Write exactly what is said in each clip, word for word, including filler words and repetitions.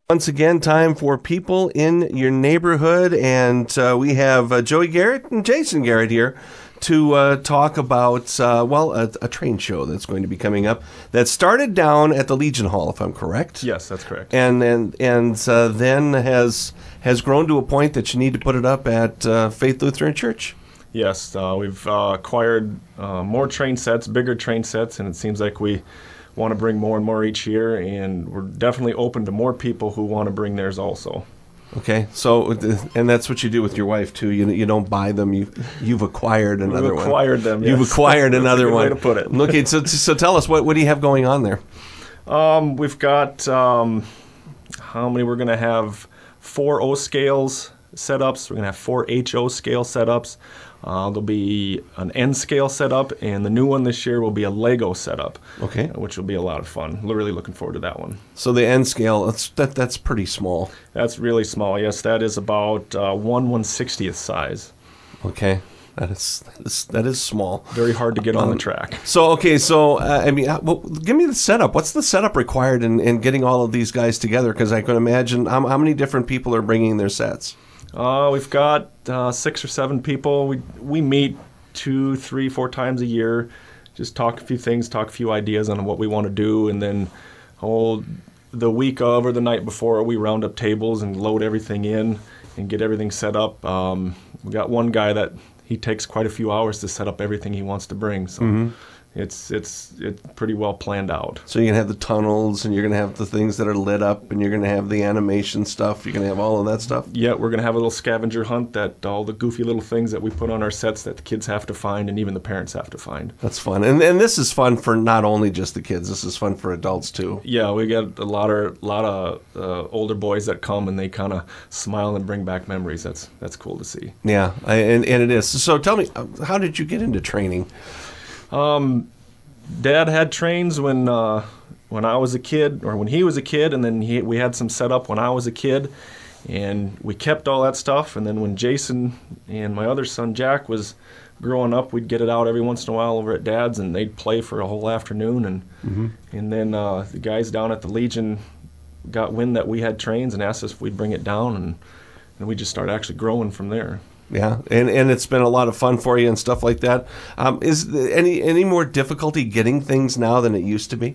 Once again, time for People in Your Neighborhood, and uh, we have uh, Joey Garrett and Jason Garrett here to uh, talk about, uh, well, a, a train show that's going to be coming up that started down at the Legion Hall, if I'm correct. Yes, that's correct. And and, and uh, then has has grown to a point that you need to put it up at uh, Faith Lutheran Church. Yes, uh, we've uh, acquired uh, more train sets, bigger train sets, and it seems like we want to bring more and more each year, and we're definitely open to more people who want to bring theirs also. Okay, so and that's what you do with your wife too. You you don't buy them. You you've acquired another We've acquired one. them. You've yes. acquired That's another a good one. way to put it. Okay, so so tell us what what do you have going on there? Um, we've got um, how many? We're going to have four O scales setups. We're going to have four H O scale setups. Uh, there'll be an N scale setup, and the new one this year will be a Lego setup. Okay, uh, which will be a lot of fun. We're really looking forward to that one. So the N scale, that's that that's pretty small. That's really small. Yes, that is about uh, one one sixtieth size. Okay, that is that is, that is small. Very hard to get on um, the track. So okay, so uh, I mean, uh, well, give me the setup. What's the setup required in, in getting all of these guys together? Because I can imagine how, how many different people are bringing their sets. Uh, we've got uh, six or seven people. We we meet two, three, four times a year. Just talk a few things, talk a few ideas on what we want to do, and then oh, the week of or the night before, we round up tables and load everything in and get everything set up. Um, we got one guy that he takes quite a few hours to set up everything he wants to bring. So. Mm-hmm. It's it's it's pretty well planned out. So you're going to have the tunnels, and you're going to have the things that are lit up, and you're going to have the animation stuff. You're going to have all of that stuff? Yeah, we're going to have a little scavenger hunt, that all the goofy little things that we put on our sets that the kids have to find and even the parents have to find. That's fun. And and this is fun for not only just the kids. This is fun for adults, too. Yeah, we get a lot of lot of uh, older boys that come, and they kind of smile and bring back memories. That's that's cool to see. Yeah, I, and, and it is. So tell me, how did you get into training? Um, Dad had trains when uh, when I was a kid, or when he was a kid, and then he, we had some set up when I was a kid, and we kept all that stuff. And then when Jason and my other son Jack was growing up, we'd get it out every once in a while over at Dad's, and they'd play for a whole afternoon. And mm-hmm. and then uh, the guys down at the Legion got wind that we had trains and asked us if we'd bring it down, and, and we just started actually growing from there. Yeah, and, and it's been a lot of fun for you and stuff like that. Um, is there any any more difficulty getting things now than it used to be?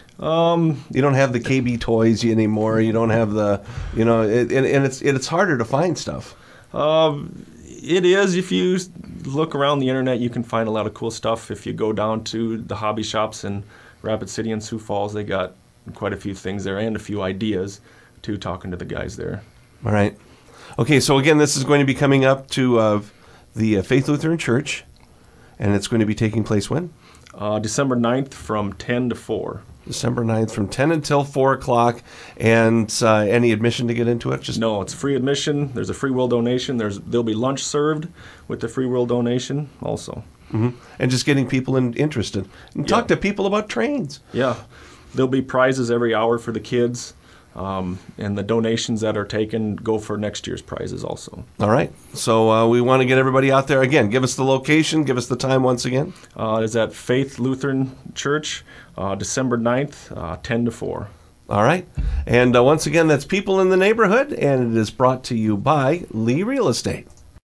Um, you don't have the K B toys anymore. You don't have the, you know, it, and, and it's it's harder to find stuff. Um, it is. If you look around the internet, you can find a lot of cool stuff. If you go down to the hobby shops in Rapid City and Sioux Falls, they got quite a few things there and a few ideas too, talking to the guys there. All right. Okay, so again, this is going to be coming up to uh, the uh, Faith Lutheran Church, and it's going to be taking place when? Uh, December ninth from ten to four. December ninth from ten until four o'clock, and uh, any admission to get into it? Just No, it's free admission. There's a free will donation. There's There'll be lunch served with the free will donation also. Mm-hmm. And just getting people in, interested. And talk yeah. to people about trains. Yeah. There'll be prizes every hour for the kids. Um, and the donations that are taken go for next year's prizes also. All right. So uh, we want to get everybody out there. Again, give us the location. Give us the time once again. Uh, it's at Faith Lutheran Church, uh, December ninth, uh, ten to four. All right. And uh, once again, that's People in the Neighborhood, and it is brought to you by Lee Real Estate.